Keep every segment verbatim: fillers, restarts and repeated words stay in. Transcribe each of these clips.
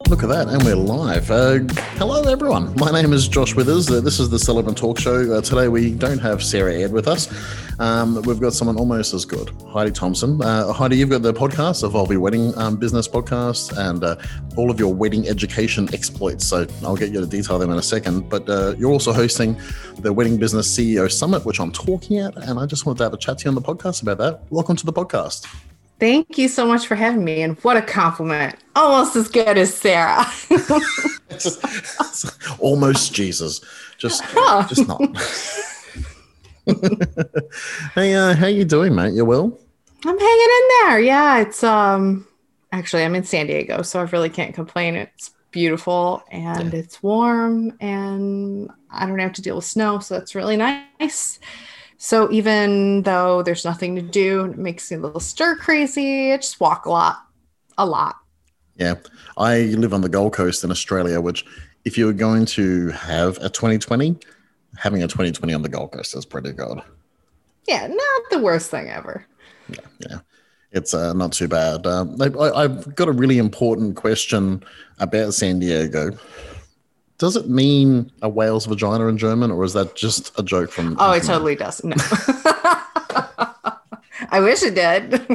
Look at that, and we're live. Uh, hello, everyone. My name is Josh Withers. Uh, this is the Celebrant Talk Show. Uh, today, we don't have Sarah Ed with us. Um, we've got someone almost as good, Heidi Thompson. Uh, Heidi, you've got the podcast, Evolve Your Wedding um, Business Podcast, and uh, all of your wedding education exploits. So I'll get you to detail them in a second. But uh, you're also hosting the Wedding Business C E O Summit, which I'm talking at, and I just wanted to have a chat to you on the podcast about that. Welcome to the podcast. Thank you so much for having me. And what a compliment. Almost as good as Sarah. Almost Jesus. Just, huh. just not. Hey, uh, how you doing, mate? You well? I'm hanging in there. Yeah, it's um actually I'm in San Diego, so I really can't complain. It's beautiful and yeah. It's warm and I don't have to deal with snow, so that's really nice. So even though there's nothing to do, it makes me a little stir crazy. I just walk a lot, a lot. Yeah. I live on the Gold Coast in Australia, which if you were going to have a twenty twenty, having a twenty twenty on the Gold Coast is pretty good. Yeah, not the worst thing ever. Yeah, yeah. It's uh, not too bad. Uh, I, I've got a really important question about San Diego. Does it mean a whale's vagina in German, or is that just a joke from... Oh, it totally does. No. I wish it did.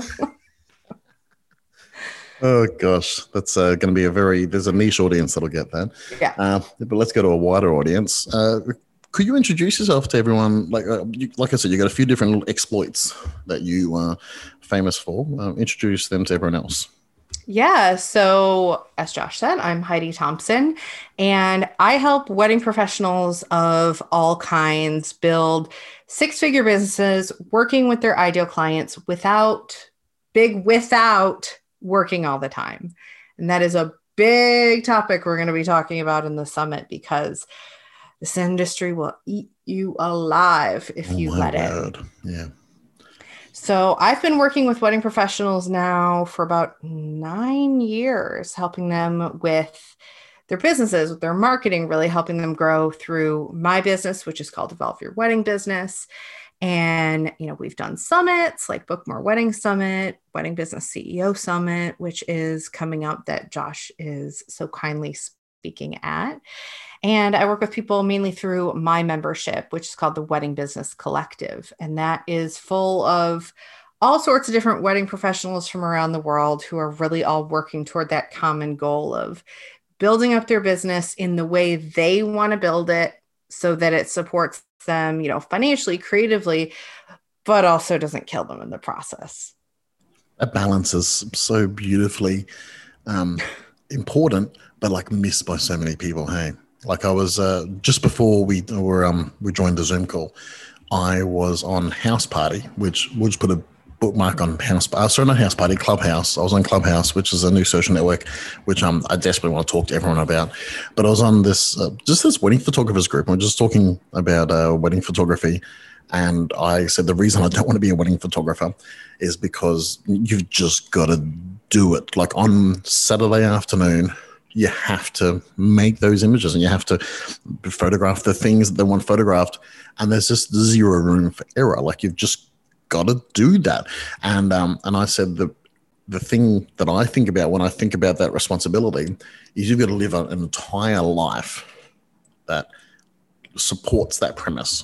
Oh, gosh. That's uh, going to be a very... There's a niche audience that'll get that. Yeah. Uh, but let's go to a wider audience. Uh, could you introduce yourself to everyone? Like uh, you, like I said, you got a few different exploits that you are famous for. Uh, introduce them to everyone else. Yeah. So as Josh said, I'm Heidi Thompson, and I help wedding professionals of all kinds build six-figure businesses working with their ideal clients without big, without working all the time. And that is a big topic we're going to be talking about in the summit, because this industry will eat you alive if oh you let word. it. Yeah. So I've been working with wedding professionals now for about nine years, helping them with their businesses, with their marketing, really helping them grow through my business, which is called Evolve Your Wedding Business. And, you know, we've done summits like Book More Wedding Summit, Wedding Business C E O Summit, which is coming up that Josh is so kindly speaking at. And I work with people mainly through my membership, which is called the Wedding Business Collective. And that is full of all sorts of different wedding professionals from around the world who are really all working toward that common goal of building up their business in the way they want to build it so that it supports them, you know, financially, creatively, but also doesn't kill them in the process. That balance is so beautifully um, important, but like missed by so many people. Hey. Like I was uh, just before we were um we joined the Zoom call, I was on House Party, which which put a bookmark on House. Uh, sorry, not House Party, Clubhouse. I was on Clubhouse, which is a new social network, which um I desperately want to talk to everyone about. But I was on this uh, just this wedding photographers group. And we're just talking about uh, wedding photography, and I said the reason I don't want to be a wedding photographer is because you've just got to do it. Like on Saturday afternoon, you have to make those images and you have to photograph the things that they want photographed. And there's just zero room for error. Like you've just got to do that. And um, and I said the the thing that I think about when I think about that responsibility is you've got to live an entire life that supports that premise.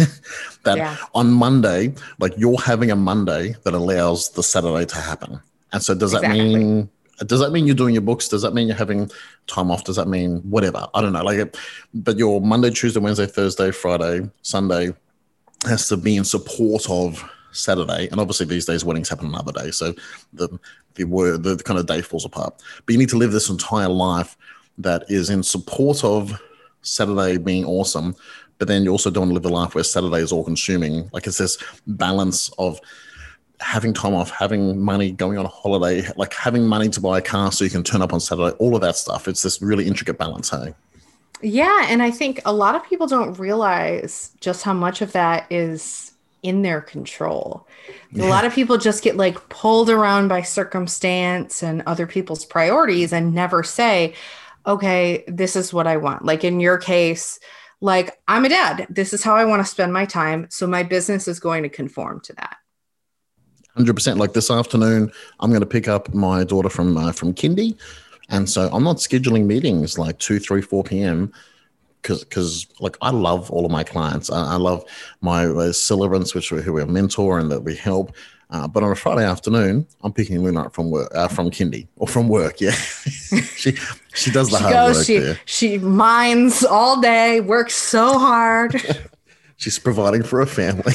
that yeah. On Monday, like you're having a Monday that allows the Saturday to happen. And so does exactly. that mean... Does that mean you're doing your books? Does that mean you're having time off? Does that mean whatever? I don't know. Like, it, but your Monday, Tuesday, Wednesday, Thursday, Friday, Sunday has to be in support of Saturday. And obviously these days weddings happen another day. So the, the word, the kind of day falls apart. But you need to live this entire life that is in support of Saturday being awesome. But then you also don't want to live a life where Saturday is all consuming. Like it's this balance of having time off, having money, going on a holiday, like having money to buy a car so you can turn up on Saturday, all of that stuff. It's this really intricate balance, hey? Yeah. And I think a lot of people don't realize just how much of that is in their control. Yeah. A lot of people just get like pulled around by circumstance and other people's priorities and never say, okay, this is what I want. Like in your case, like I'm a dad. This is how I want to spend my time. So my business is going to conform to that. one hundred percent. Like this afternoon, I'm going to pick up my daughter from uh, from kindy, And so I'm not scheduling meetings like two, three, four p.m. because because like I love all of my clients. I, I love my uh, Sullivan's, which we, who we mentor and that we help. Uh, but on a Friday afternoon, I'm picking Luna up from work, uh, from kindy or from work. Yeah, she she does the she hard goes, work. She there. she mines all day, works so hard. She's providing for a family.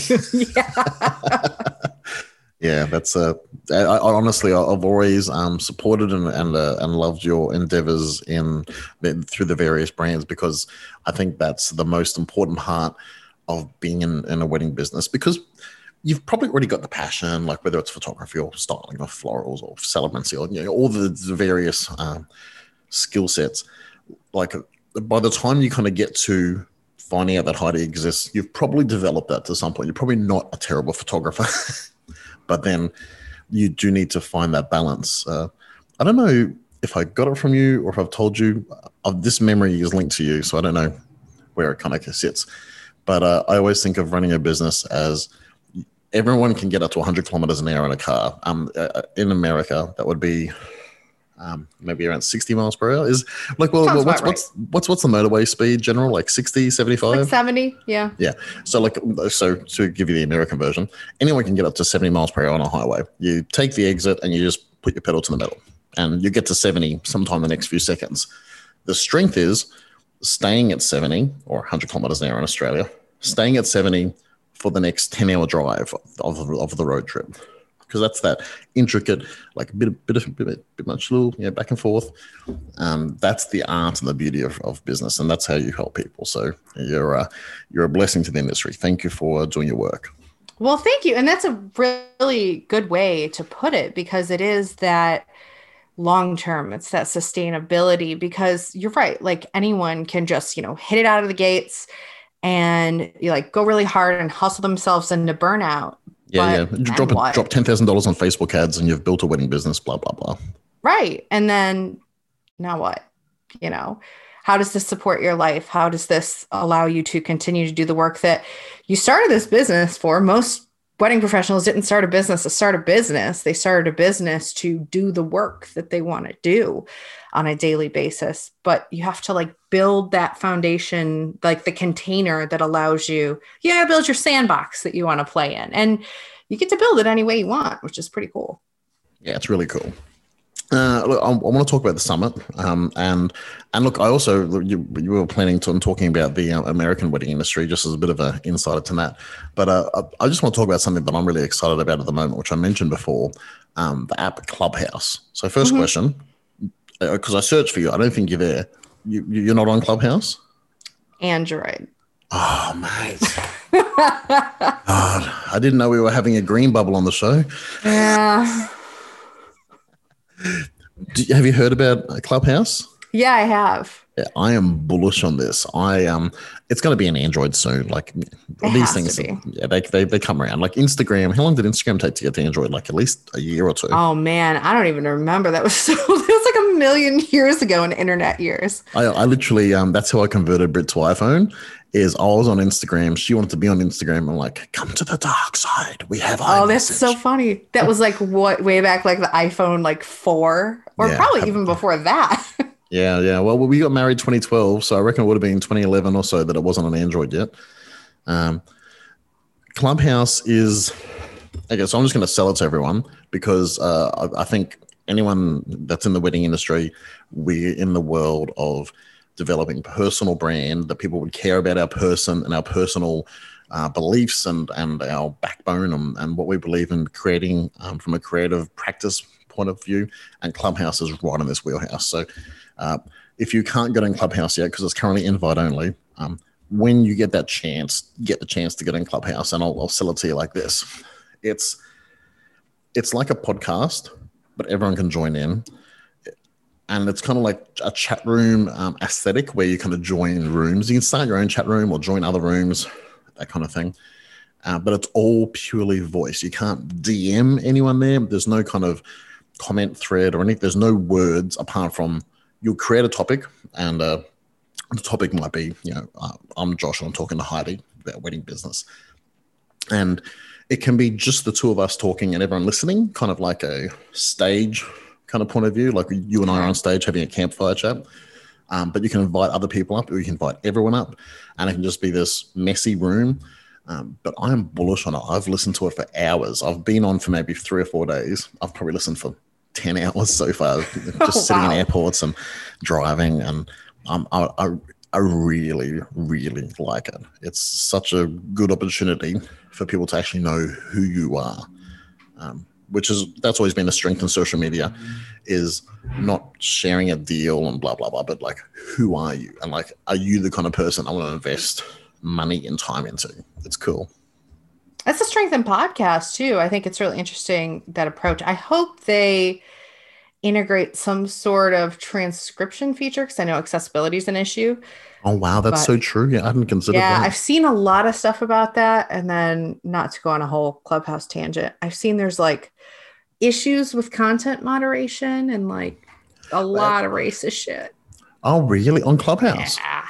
Yeah. Yeah, that's uh, I, I honestly, I've always um, supported and and, uh, and loved your endeavors in through the various brands, because I think that's the most important part of being in, in a wedding business, because you've probably already got the passion, like whether it's photography or styling or florals or celebrity or, you know, all the, the various um, skill sets. Like by the time you kind of get to finding out that Heidi exists, you've probably developed that to some point. You're probably not a terrible photographer. But then you do need to find that balance. Uh, I don't know if I got it from you or if I've told you. Uh, this memory is linked to you, so I don't know where it kind of sits. But uh, I always think of running a business as everyone can get up to one hundred kilometers an hour in a car. Um, uh, in America, that would be um, maybe around sixty miles per hour. Is like, well, well what's, right. what's what's what's the motorway speed general? Like sixty, seventy-five? Like seventy, yeah. Yeah. So like, so to give you the American version, anyone can get up to seventy miles per hour on a highway. You take the exit and you just put your pedal to the metal and you get to seventy sometime in the next few seconds. The strength is staying at seventy or one hundred kilometers an hour in Australia, staying at seventy for the next ten hour drive of, of, of the road trip. Because that's that intricate, like a bit, bit, of, bit, bit much little, you know, back and forth. Um, that's the art and the beauty of, of business, and that's how you help people. So you're a, you're a blessing to the industry. Thank you for doing your work. Well, thank you, and that's a really good way to put it, because it is that long term. It's that sustainability. Because you're right, like anyone can just, you know, hit it out of the gates and you like go really hard and hustle themselves into burnout. Yeah, but yeah. Drop a, drop ten thousand dollars on Facebook ads and you've built a wedding business, blah, blah, blah. Right. And then now what? You know, how does this support your life? How does this allow you to continue to do the work that you started this business for? Most wedding professionals didn't start a business to start a business. They started a business to do the work that they want to do on a daily basis. But you have to like build that foundation, like the container that allows you, you gotta build your sandbox that you want to play in. And you get to build it any way you want, which is pretty cool. Yeah, it's really cool. Uh, look, I, I want to talk about the summit, um, and and look, I also you, you were planning to talking about the uh, American wedding industry, just as a bit of an insider to that. But uh, I, I just want to talk about something that I'm really excited about at the moment, which I mentioned before, um, the app Clubhouse. So, first mm-hmm. question, because uh, I searched for you, I don't think you're there. You, you're not on Clubhouse? Android. Oh, mate. God, I didn't know we were having a green bubble on the show. Yeah. Do, have you heard about Clubhouse? Yeah, I have. Yeah, I am bullish on this. I um, it's going to be an Android soon. Like it these things, yeah, they, they they come around. Like Instagram. How long did Instagram take to get to Android? Like at least a year or two. Oh man, I don't even remember. That was so. That was like a million years ago in internet years. I, I literally um, that's how I converted Brit to iPhone. Is I was on Instagram. She wanted to be on Instagram. I'm like, come to the dark side. We have. Oh, that's so funny. That was like what way back, like the iPhone, like four, or yeah, probably even before that. Yeah, yeah. Well, we got married twenty twelve, so I reckon it would have been twenty eleven or so that it wasn't on Android yet. Um, Clubhouse is, okay, so I'm just going to sell it to everyone because uh, I, I think anyone that's in the wedding industry, we're in the world of developing personal brand that people would care about our person and our personal uh, beliefs and, and our backbone and, and what we believe in creating um, from a creative practice point of view. And Clubhouse is right in this wheelhouse. So uh, if you can't get in Clubhouse yet, because it's currently invite only, um, when you get that chance, get the chance to get in Clubhouse, and I'll, I'll sell it to you like this. It's, it's like a podcast, but everyone can join in. And it's kind of like a chat room um, aesthetic where you kind of join rooms. You can start your own chat room or join other rooms, that kind of thing. Uh, but it's all purely voice. You can't D M anyone there. There's no kind of comment thread or anything. There's no words apart from you'll create a topic, and uh, the topic might be, you know, uh, I'm Josh and I'm talking to Heidi about wedding business. And it can be just the two of us talking and everyone listening, kind of like a stage kind of point of view. Like you and I are on stage having a campfire chat, um, but you can invite other people up, or you can invite everyone up, and it can just be this messy room. Um, but I'm bullish on it. I've listened to it for hours. I've been on for maybe three or four days. I've probably listened for ten hours so far, just oh, sitting wow. in airports and driving. And um, I, I, I really, really like it. It's such a good opportunity for people to actually know who you are, um, which is, that's always been the strength in social media, is not sharing a deal and blah, blah, blah, but like, who are you? And like, are you the kind of person I want to invest money and time into? It's cool. That's a strength in podcasts too. I think it's really interesting, that approach. I hope they integrate some sort of transcription feature, because I know accessibility is an issue. Oh, wow. That's but, so true. Yeah, I hadn't considered yeah, that. Yeah, I've seen a lot of stuff about that. And then, not to go on a whole Clubhouse tangent, I've seen there's like issues with content moderation and like a lot of racist shit. Oh, really? On Clubhouse? Yeah.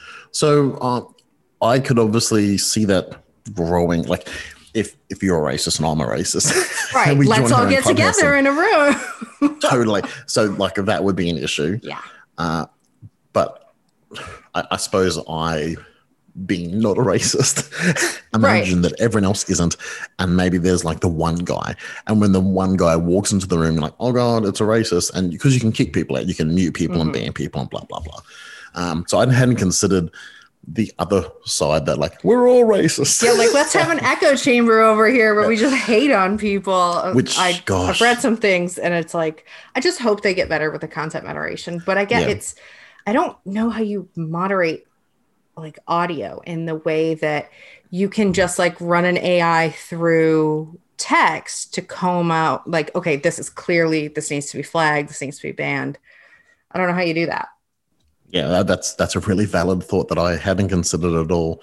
So um, I could obviously see that growing. Like, if if you're a racist and I'm a racist, right? Let's all get together in a room. Totally. So, like, that would be an issue. Yeah. Uh, but I, I suppose I, being not a racist, imagine right. that everyone else isn't, and maybe there's like the one guy, and when the one guy walks into the room, you're like, oh god, it's a racist, and because you can kick people out, you can mute people mm-hmm. and ban people and blah blah blah. Um, so I hadn't considered the other side, that like, we're all racist. Yeah, like, let's have an echo chamber over here where we just hate on people. Which, I, gosh. I've read some things, and it's like, I just hope they get better with the content moderation. But I get yeah. it's, I don't know how you moderate like audio in the way that you can just like run an A I through text to comb out like, okay, this is clearly, this needs to be flagged, this needs to be banned. I don't know how you do that. Yeah, that's that's a really valid thought that I hadn't considered at all.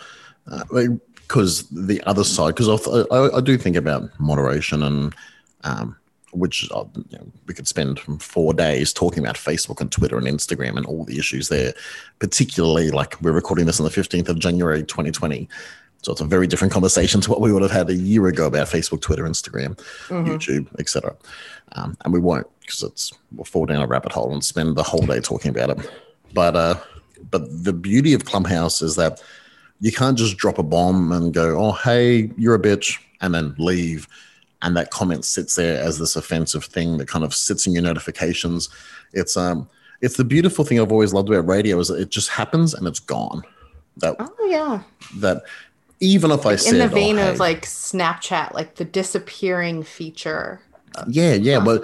Because uh, the other side, because I, I, I do think about moderation, and um, which uh, you know, we could spend four days talking about Facebook and Twitter and Instagram and all the issues there. Particularly, like, we're recording this on the fifteenth of January, twenty twenty. So it's a very different conversation to what we would have had a year ago about Facebook, Twitter, Instagram, mm-hmm. YouTube, et cetera. Um, and we won't, because it's we'll fall down a rabbit hole and spend the whole day talking about it. But uh, but the beauty of Clubhouse is that you can't just drop a bomb and go, oh, hey, you're a bitch, and then leave. And that comment sits there as this offensive thing that kind of sits in your notifications. It's um, it's the beautiful thing I've always loved about radio, is that it just happens and it's gone. That, oh, yeah. That even if I said, in the vein oh, of hey, like Snapchat, like the disappearing feature. Yeah, yeah. But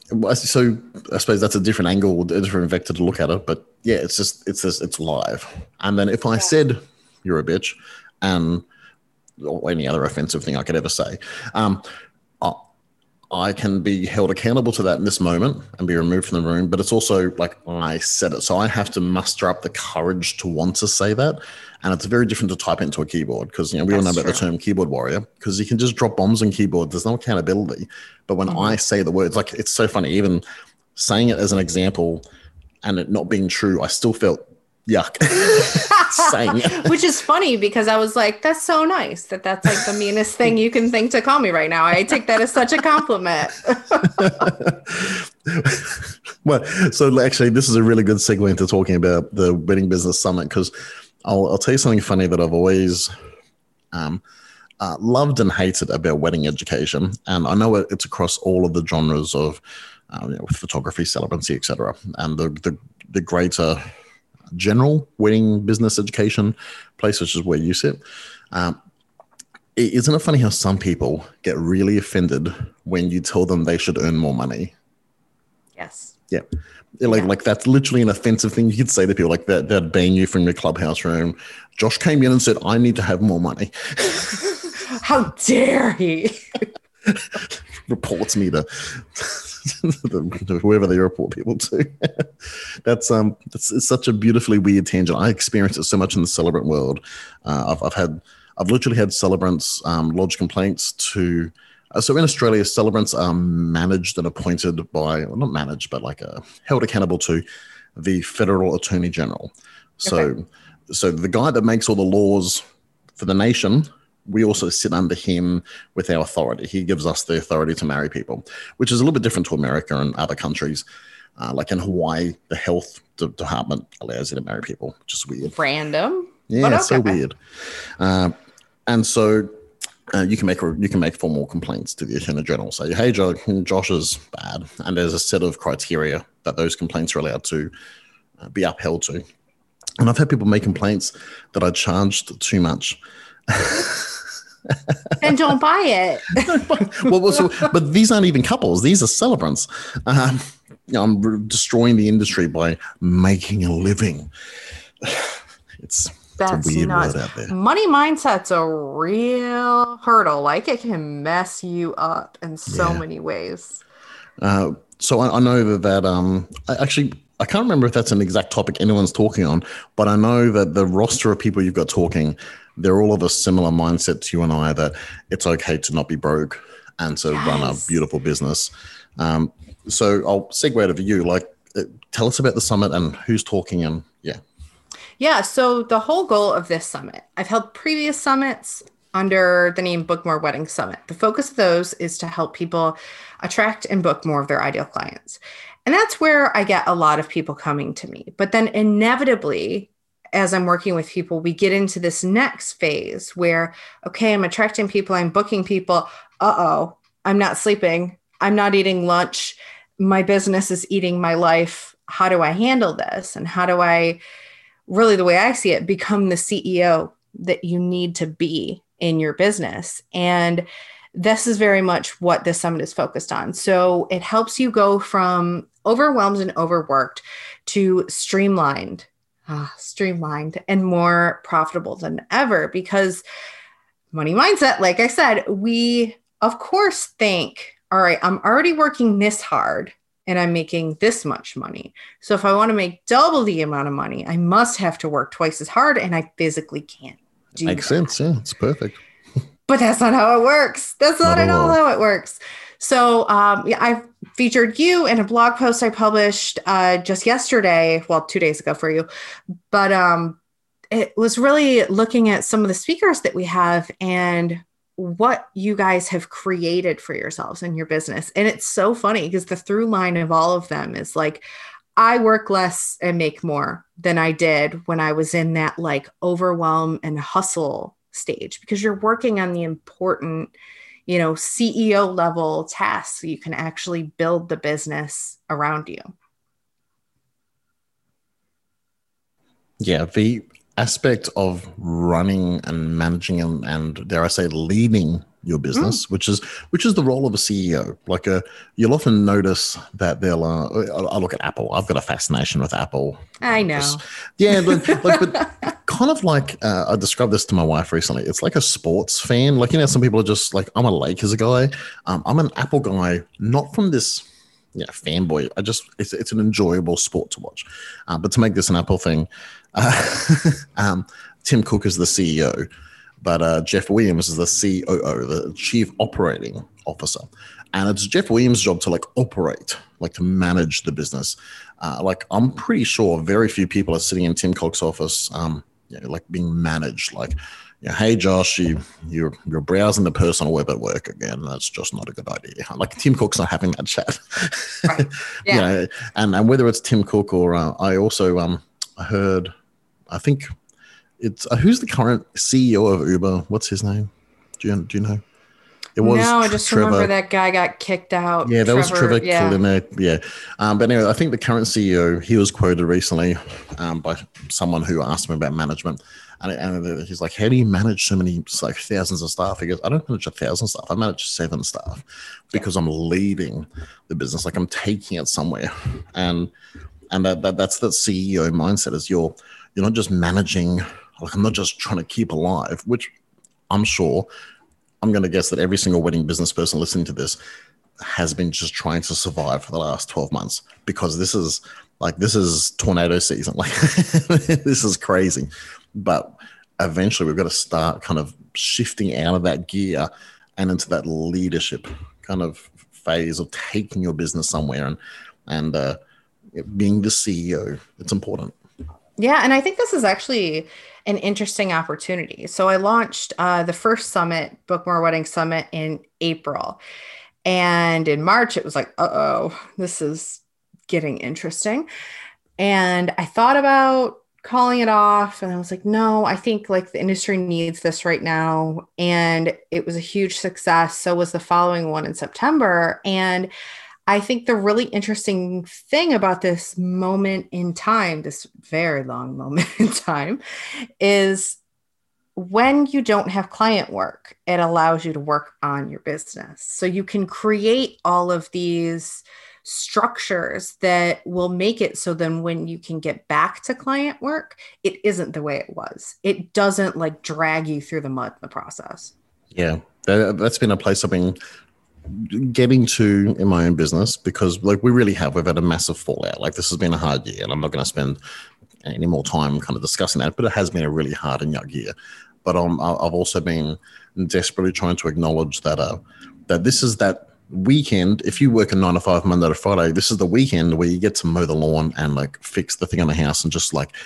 so I suppose that's a different angle, a different vector to look at it. But yeah, it's just, it's just, it's live. And then if I yeah. said you're a bitch, and or any other offensive thing I could ever say, um, I, I can be held accountable to that in this moment and be removed from the room. But it's also like, I said it. So I have to muster up the courage to want to say that. And it's very different to type into a keyboard, because, you know, we That's all know about true. the term keyboard warrior, because you can just drop bombs on keyboard. There's no accountability. But when mm-hmm. I say the words, like, it's so funny, even saying it as an example and it not being true, I still felt yuck saying it. Which is funny, because I was like, that's so nice that that's like the meanest thing you can think to call me right now. I take that as such a compliment. Well, so actually, this is a really good segue into talking about the Wedding Business Summit, because I'll, I'll tell you something funny that I've always um, uh, loved and hated about wedding education. And I know it's across all of the genres of uh, you know, photography, celebrancy, et cetera. And the, the, the greater general wedding business education place, which is where you sit. Um, isn't it funny how some people get really offended when you tell them they should earn more money? Yes. Yeah. Like, yeah. like that's literally an offensive thing you could say to people, like that, they'd ban you from your Clubhouse room. Josh came in and said, I need to have more money. How dare he? Reports me to whoever they report people to. That's um, that's it's such a beautifully weird tangent. I experience it so much in the celebrant world. Uh, I've I've had I've literally had celebrants um, lodge complaints to. Uh, so in Australia, celebrants are managed and appointed by, well, not managed, but like uh, held accountable to the Federal Attorney General. So, okay. so the guy that makes all the laws for the nation we also sit under him with our authority. He gives us the authority to marry people, which is a little bit different to America and other countries. Uh, like in Hawaii, the health de- department allows you to marry people, which is weird. Random. Yeah, okay. so weird. Uh, and so uh, you can make you can make formal complaints to the Attorney General. Say, hey, Josh, Josh is bad, and there's a set of criteria that those complaints are allowed to uh, be upheld to. And I've had people make complaints that I charged too much. Then don't buy it. well, so, but these aren't even couples; these are celebrants. Um, you know, I'm destroying the industry by making a living. It's, That's it's a weird nuts. word out there. Money mindset's a real hurdle. Like it can mess you up in so Yeah. many ways. Uh, so I, I know that that um, I actually. I can't remember if that's an exact topic anyone's talking on, but I know that the roster of people you've got talking, they're all of a similar mindset to you and I, that it's okay to not be broke and to Yes. run a beautiful business. Um, so I'll segue to you. Like, uh, tell us about the summit and who's talking and yeah. Yeah. So the whole goal of this summit, I've held previous summits under the name Book More Wedding Summit. The focus of those is to help people attract and book more of their ideal clients. And that's where I get a lot of people coming to me. But then inevitably, as I'm working with people, we get into this next phase where, okay, I'm attracting people, I'm booking people. Uh-oh, I'm not sleeping. I'm not eating lunch. My business is eating my life. How do I handle this? And how do I, really the way I see it, become the C E O that you need to be in your business? And this is very much what this summit is focused on. So it helps you go from overwhelmed and overworked to streamlined, ah, streamlined and more profitable than ever. Because money mindset, like I said, we of course think, all right, I'm already working this hard and I'm making this much money. So if I want to make double the amount of money, I must have to work twice as hard, and I physically can't do Makes that. sense. Yeah, it's perfect. But that's not how it works. That's not, Not at at all all. how it works. So um, yeah, I featured you in a blog post I published uh, just yesterday, well, two days ago for you. But um, it was really looking at some of the speakers that we have and what you guys have created for yourselves in your business. And it's so funny because the through line of all of them is like, I work less and make more than I did when I was in that like overwhelm and hustle stage, because you're working on the important, you know, C E O level tasks so you can actually build the business around you. Yeah, the aspect of running and managing and, and dare I say leading your business, mm. which is which is the role of a C E O. Like a, you'll often notice that they'll. Uh, I look at Apple. I've got a fascination with Apple. I know. Just, yeah, but, like, but kind of like uh, I described this to my wife recently. It's like a sports fan. Like, you know, some people are just like, I'm a Lakers guy. Um, I'm an Apple guy, not from this. Yeah, fanboy. I just it's it's an enjoyable sport to watch. Uh, but to make this an Apple thing, uh, um, Tim Cook is the C E O, but uh, Jeff Williams is the C O O, the Chief Operating Officer, and it's Jeff Williams' job to like operate, like to manage the business. Uh, like I'm pretty sure very few people are sitting in Tim Cook's office, um, you know, like being managed, like. Yeah, hey Josh, you you're you're browsing the personal web at work again. That's just not a good idea. Like Tim Cook's not having that chat. Right. Yeah. You know, and and whether it's Tim Cook or uh, I also um heard, I think it's uh, who's the current C E O of Uber? What's his name? Do you do you know? It was no, I just Trevor. remember that guy got kicked out. Yeah, that Trevor, was Trevor yeah. Kalanick. Yeah. Um, but anyway, I think the current C E O, he was quoted recently um, by someone who asked him about management. And, and he's like, how do you manage so many, like thousands of staff? He goes, I don't manage a thousand staff. I manage seven staff because I'm leading the business. Like I'm taking it somewhere. And and that, that that's the C E O mindset is you're, you're not just managing, like I'm not just trying to keep alive, which I'm sure, I'm going to guess that every single wedding business person listening to this has been just trying to survive for the last twelve months because this is like, this is tornado season. Like this is crazy. But eventually we've got to start kind of shifting out of that gear and into that leadership kind of phase of taking your business somewhere and, and uh, being the C E O. It's important. Yeah, and I think this is actually an interesting opportunity. So I launched uh, the first summit, Book More Wedding Summit, in April. And in March, it was like, uh-oh, this is getting interesting. And I thought about calling it off, and I was like, no, I think like the industry needs this right now. And it was a huge success. So was the following one in September. And I think the really interesting thing about this moment in time, this very long moment in time, is when you don't have client work, it allows you to work on your business. So you can create all of these structures that will make it so then when you can get back to client work, it isn't the way it was. It doesn't like drag you through the mud in the process. Yeah, that, that's been a place I've been getting to in my own business, because like we really have, we've had a massive fallout. Like this has been a hard year, and I'm not going to spend any more time kind of discussing that, but it has been a really hard and young year. But um, I've also been desperately trying to acknowledge that uh, that this is that weekend. If you work a nine to five Monday to Friday, this is the weekend where you get to mow the lawn and like fix the thing on the house and just like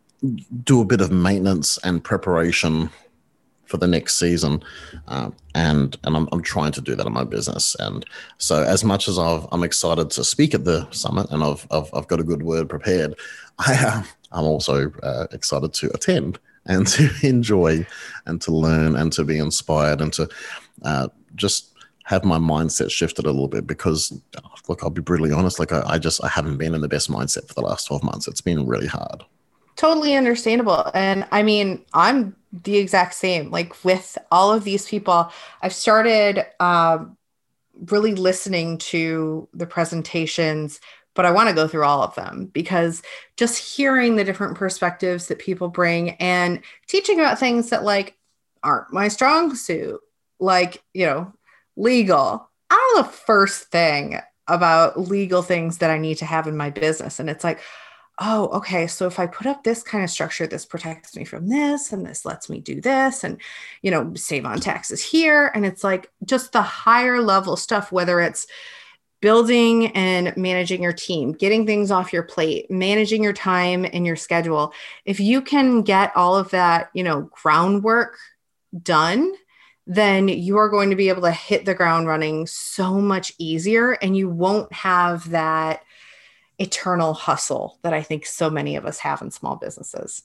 do a bit of maintenance and preparation for the next season, um, and and I'm, I'm trying to do that in my business. And so, as much as I've, I'm excited to speak at the summit, and I've I've, I've got a good word prepared, I uh, I'm also uh, excited to attend and to enjoy and to learn and to be inspired and to uh, just have my mindset shifted a little bit. Because look, I'll be brutally honest, like I, I just I haven't been in the best mindset for the last twelve months. It's been really hard. Totally understandable. And I mean, I'm the exact same. Like with all of these people, I've started um, really listening to the presentations, but I want to go through all of them, because just hearing the different perspectives that people bring and teaching about things that like aren't my strong suit, like, you know, legal. I don't know the first thing about legal things that I need to have in my business. And it's like, oh, okay, so if I put up this kind of structure, this protects me from this, and this lets me do this, and, you know, save on taxes here. And it's like just the higher level stuff, whether it's building and managing your team, getting things off your plate, managing your time and your schedule. If you can get all of that, you know, groundwork done, then you are going to be able to hit the ground running so much easier, and you won't have that eternal hustle that I think so many of us have in small businesses.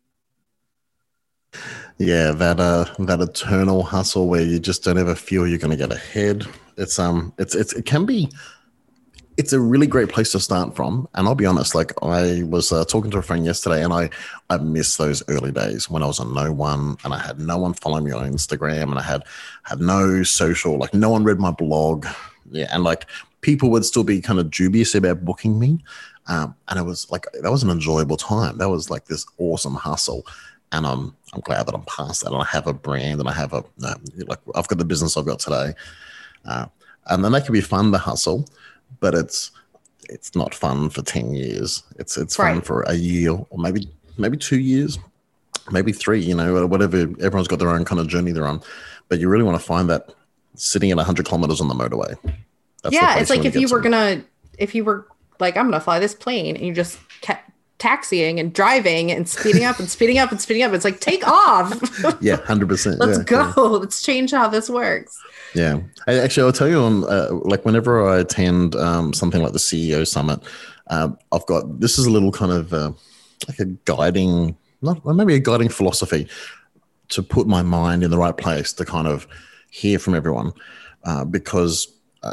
Yeah, that uh, that eternal hustle where you just don't ever feel you're going to get ahead. It's um, it's it's it can be. It's a really great place to start from. And I'll be honest, like I was uh, talking to a friend yesterday, and I I miss those early days when I was on no one, and I had no one following me on Instagram, and I had had no social, like no one read my blog. Yeah, and like people would still be kind of dubious about booking me. Um, and it was like, that was an enjoyable time. That was like this awesome hustle. And I'm, I'm glad that I'm past that. And I have a brand, and I have a, uh, like I've got the business I've got today. Uh, and then that can be fun, the hustle, but it's, it's not fun for ten years. It's, it's fun Right. for a year, or maybe, maybe two years, maybe three, you know, whatever. Everyone's got their own kind of journey they're on, but you really want to find that sitting at one hundred kilometers on the motorway. That's yeah, it's like if you were to. gonna, if you were like, I'm gonna fly this plane, and you just kept taxiing and driving and speeding up and speeding up and speeding up. It's like, take off. Yeah, one hundred percent. Let's yeah, go. Yeah. Let's change how this works. Yeah. I, actually, I'll tell you on, uh, like whenever I attend um, something like the C E O Summit, uh, I've got, this is a little kind of uh, like a guiding, not maybe a guiding philosophy to put my mind in the right place to kind of hear from everyone. Uh, because uh,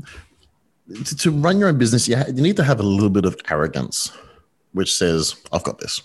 to, to run your own business, you, ha- you need to have a little bit of arrogance, which says, I've got this.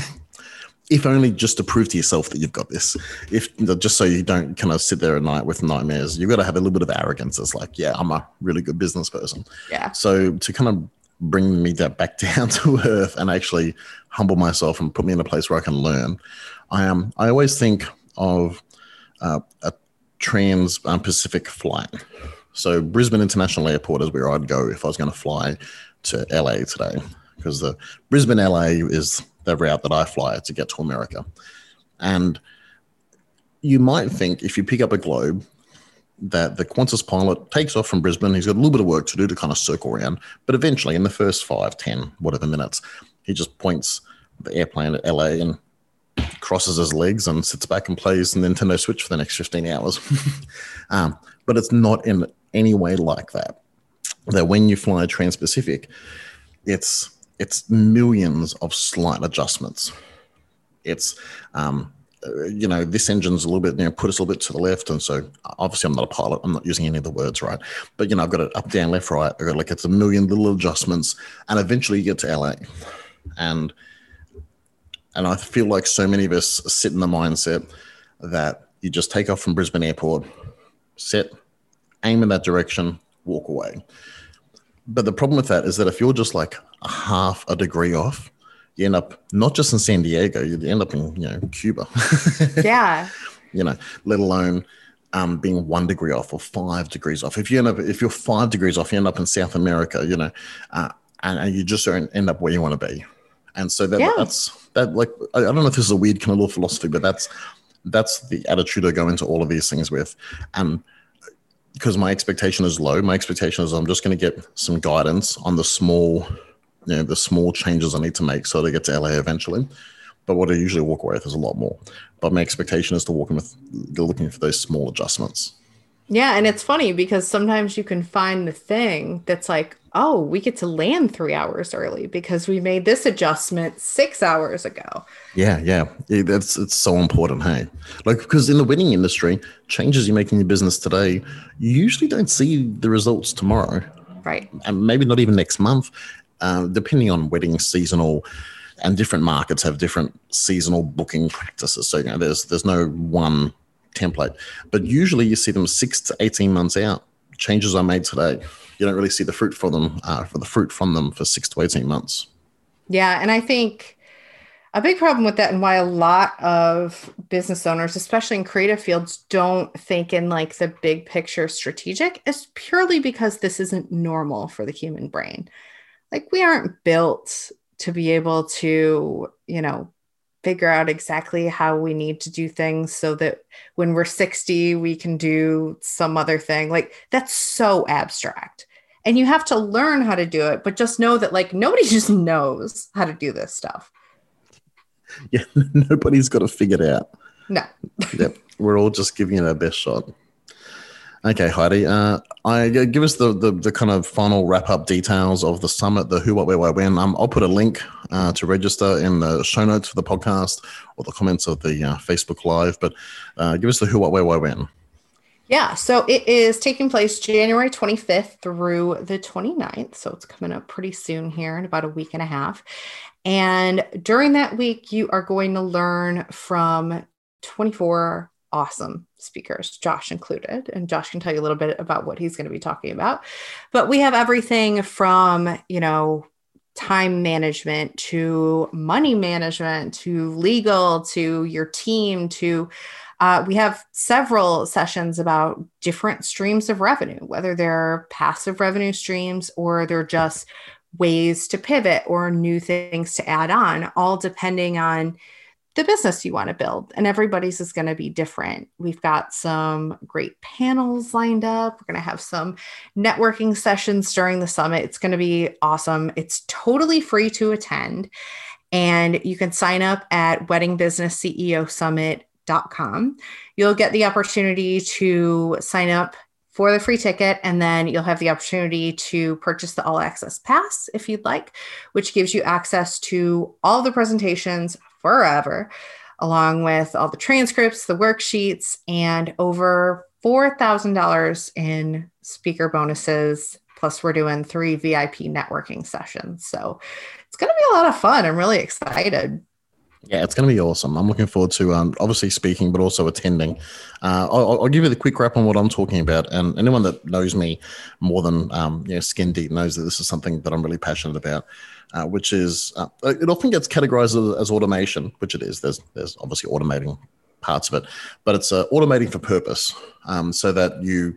If only just to prove to yourself that you've got this. If just so you don't kind of sit there at night with nightmares, you've got to have a little bit of arrogance. It's like, yeah, I'm a really good business person. Yeah. So to kind of bring me that back down to earth and actually humble myself and put me in a place where I can learn, I am. Um, I always think of uh, a trans-Pacific flight. So Brisbane International Airport is where I'd go if I was going to fly to L A today, because the Brisbane L A is the route that I fly to get to America. And you might think, if you pick up a globe, that the Qantas pilot takes off from Brisbane. He's got a little bit of work to do to kind of circle around, but eventually in the first five, ten, whatever minutes, he just points the airplane at L A and crosses his legs and sits back and plays Nintendo Switch for the next fifteen hours. um, but it's not in any way like that. That when you fly Trans-Pacific, it's it's millions of slight adjustments. It's um, you know, this engine's a little bit, you know, put us a little bit to the left. And so obviously I'm not a pilot. I'm not using any of the words, right? But, you know, I've got it up, down, left, right. I've got like, it's a million little adjustments. And eventually you get to L A. And, and I feel like so many of us sit in the mindset that you just take off from Brisbane Airport, sit, aim in that direction, walk away. But the problem with that is that if you're just like a half a degree off, you end up not just in San Diego, you end up in, you know, Cuba. Yeah. You know, let alone um, being one degree off or five degrees off. If you end up, if you're five degrees off, you end up in South America, you know, uh, and, and you just don't end up where you want to be. And so that, yeah. that's that. Like, I, I don't know if this is a weird kind of little philosophy, but that's that's the attitude I go into all of these things with. And because my expectation is low, my expectation is I'm just going to get some guidance on the small. You know, the small changes I need to make so to get to L A eventually. But what I usually walk away with is a lot more. But my expectation is to walk in with looking for those small adjustments. Yeah. And it's funny because sometimes you can find the thing that's like, oh, we get to land three hours early because we made this adjustment six hours ago. Yeah. Yeah. It, it's, it's so important. Hey, like, because in the wedding industry, changes you make in your business today, you usually don't see the results tomorrow. Right. And maybe not even next month. Uh, depending on wedding seasonal, and different markets have different seasonal booking practices. So, you know, there's there's no one template, but usually you see them six to eighteen months out. Changes are made today. You don't really see the fruit for them, uh, for the fruit from them for six to eighteen months. Yeah, and I think a big problem with that and why a lot of business owners, especially in creative fields, don't think in like the big picture strategic is purely because this isn't normal for the human brain. Like we aren't built to be able to, you know, figure out exactly how we need to do things so that when we're sixty, we can do some other thing. Like that's so abstract. And you have to learn how to do it, but just know that like nobody just knows how to do this stuff. Yeah, nobody's got it figured out. No. Yep, we're all just giving it our best shot. Okay, Heidi, uh, I give us the, the the kind of final wrap-up details of the summit, the who, what, where, why, when. Um, I'll put a link uh, to register in the show notes for the podcast or the comments of the uh, Facebook Live, but uh, give us the who, what, where, why, when. Yeah, so it is taking place January twenty-fifth through the twenty-ninth, so it's coming up pretty soon here in about a week and a half. And during that week, you are going to learn from twenty-four awesome speakers, Josh included. And Josh can tell you a little bit about what he's going to be talking about. But we have everything from, you know, time management to money management to legal to your team to uh, we have several sessions about different streams of revenue, whether they're passive revenue streams or they're just ways to pivot or new things to add on, all depending on the business you want to build. And everybody's is going to be different. We've got some great panels lined up. We're going to have some networking sessions during the summit. It's going to be awesome. It's totally free to attend. And you can sign up at wedding business c e o summit dot com. You'll get the opportunity to sign up for the free ticket, and then you'll have the opportunity to purchase the all access pass if you'd like, which gives you access to all the presentations forever, along with all the transcripts, the worksheets, and over four thousand dollars in speaker bonuses. Plus we're doing three V I P networking sessions. So it's going to be a lot of fun. I'm really excited. Yeah, it's going to be awesome. I'm looking forward to um, obviously speaking, but also attending. Uh, I'll, I'll give you the quick wrap on what I'm talking about. And anyone that knows me more than um, you know, skin deep knows that this is something that I'm really passionate about, uh, which is, uh, it often gets categorized as, as automation, which it is. There's, there's obviously automating parts of it, but it's uh, automating for purpose, um, so that you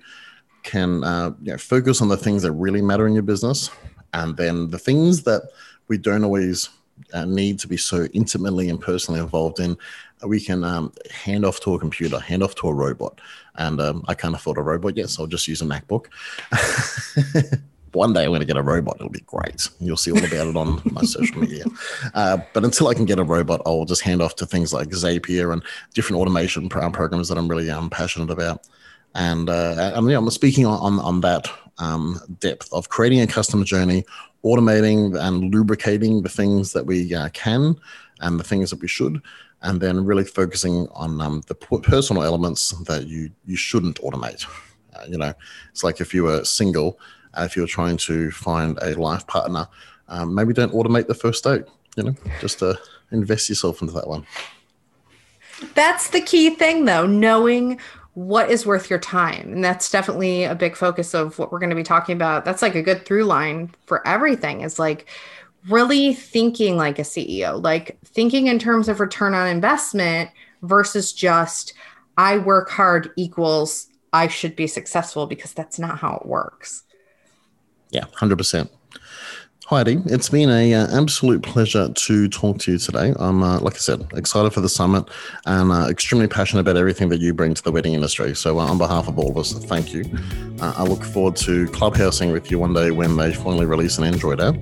can uh, you know, focus on the things that really matter in your business. And then the things that we don't always Uh, need to be so intimately and personally involved in, we can um, hand off to a computer, hand off to a robot. And um, I can't afford a robot yet, so I'll just use a MacBook. one day I'm going to get a robot. It'll be great. You'll see all about it on my social media. Uh, but until I can get a robot, I'll just hand off to things like Zapier and different automation pro- programs that I'm really um, passionate about. And, uh, and yeah, I'm speaking on, on, on that um, depth of creating a customer journey, automating and lubricating the things that we uh, can and the things that we should, and then really focusing on um, the personal elements that you, you shouldn't automate. Uh, you know, it's like if you were single, uh, if you're trying to find a life partner, um, maybe don't automate the first date, you know, just uh, invest yourself into that one. That's the key thing, though, knowing what is worth your time. And that's definitely a big focus of what we're going to be talking about. That's like a good through line for everything, is like really thinking like a C E O, like thinking in terms of return on investment versus just I work hard equals I should be successful, because that's not how it works. Yeah, one hundred percent. Heidi, it's been an uh, absolute pleasure to talk to you today. I'm, uh, like I said, excited for the summit and uh, extremely passionate about everything that you bring to the wedding industry. So uh, on behalf of all of us, thank you. Uh, I look forward to clubhousing with you one day when they finally release an Android app.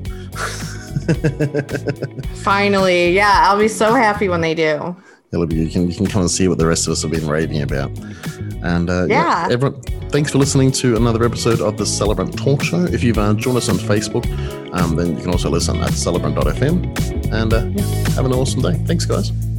Finally, yeah, I'll be so happy when they do. It'll be, you can you can come and see what the rest of us have been raving about. And uh, yeah, yeah everyone, thanks for listening to another episode of the Celebrant Talk Show. If you've uh, joined us on Facebook, um, then you can also listen at celebrant dot f m. And uh, yeah, have an awesome day. Thanks, guys.